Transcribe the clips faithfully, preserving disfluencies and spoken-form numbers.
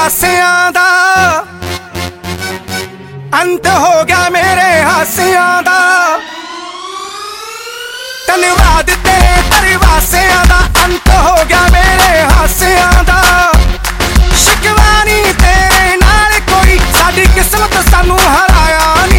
वासियां दा अंत हो गया मेरे हासियां दा। धन्यवाद तेरे तरवासियां दा अंत हो गया मेरे हासियां दा। शिकवा नी तेरे नाल कोई साडी किस्मत सानू हराया नी।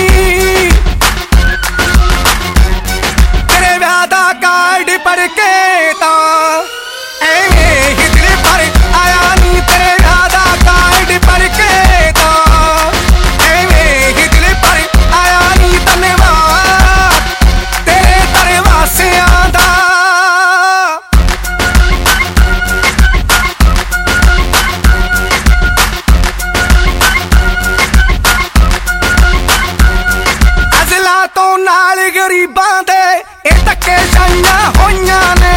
तेरे व्याह दा कार्ड पढ़ के तां एवें ही दिल भर आया नी। तेरे व्याह दा कार्ड पढ़ के तां एवें ही दिल भर आया नी। धन्यवाद तेरे तरवासियां दा। अज़ला तो नाल गरीबां दे ए धक्के शाइयां होइयां ने।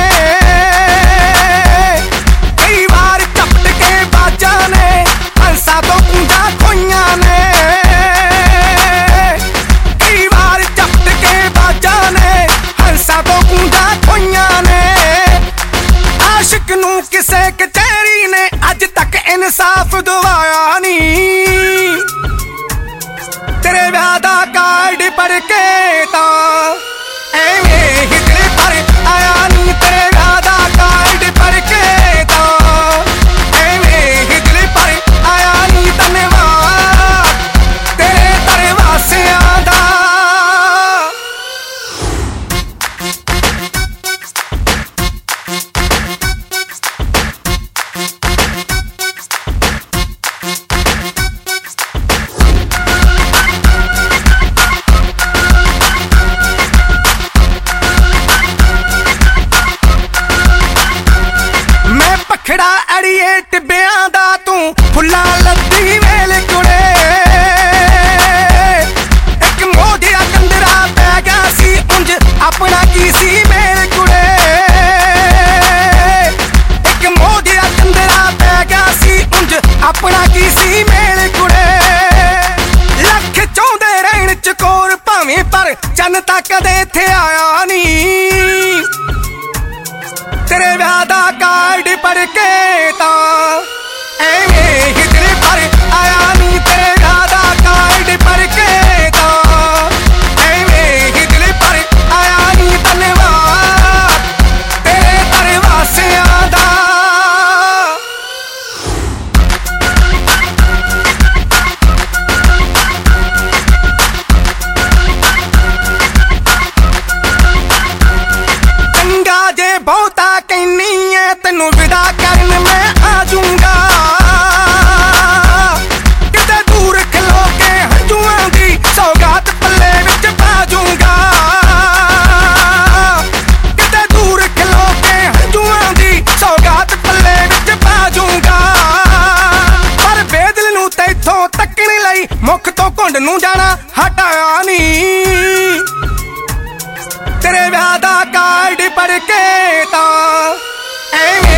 कई बार झपट के बाजां ने हंसा तो कूंजा खोइयां ने। कई बार झपट के बाजां ने हंसा तो कूंजा खोइयां ने। आशिक नूं किसे कचहरी ने अज तक इंसाफ दवाया नी। तेरे व्याह दा कार्ड पढ़ के तां एवें ही दिल भर आया नी। तेरे व्याह दा कार्ड पढ़ के तां एवें ही दिल भर आया नी। धन्यवाद तेरे तरवासियां दा। खड़ा अड़िए टिब्बियां दा तू फुल्ला लद्दी वेल कुड़े। एक मोदिया कंदरा पै गया सी उंज अपना की सी मेल कुड़े। एक मोदिया कंदरा पै गया सी उंज अपना की सी मेल कुड़े। लख चाहुंदे रहण चकोर भावें पर जनता कदे इत्थे आया नी। तेरे व्याह दा कार्ड पढ़ के तां एवें ही दिल भर आया नी। तेरे व्याह दा कार्ड पढ़ के तां एवें ही दिल भर आया नी। धन्यवाद तेरे तरवासियां दा। चंगा जे बहुता कहनी है तेनू विदा करन मैं आजूंगा। किते दूर खलो के हंजुआं दी सौगात पल्ले विच पाजूंगा। किते दूर खलो के हंजुआं दी सौगात पल्ले विच पाजूंगा। पर बेदिल नू तैथों तक्कण लई मुख तो घुंड नू जाना हटाया नी। तेरे व्याह दा कार्ड पढ़ के तां एवें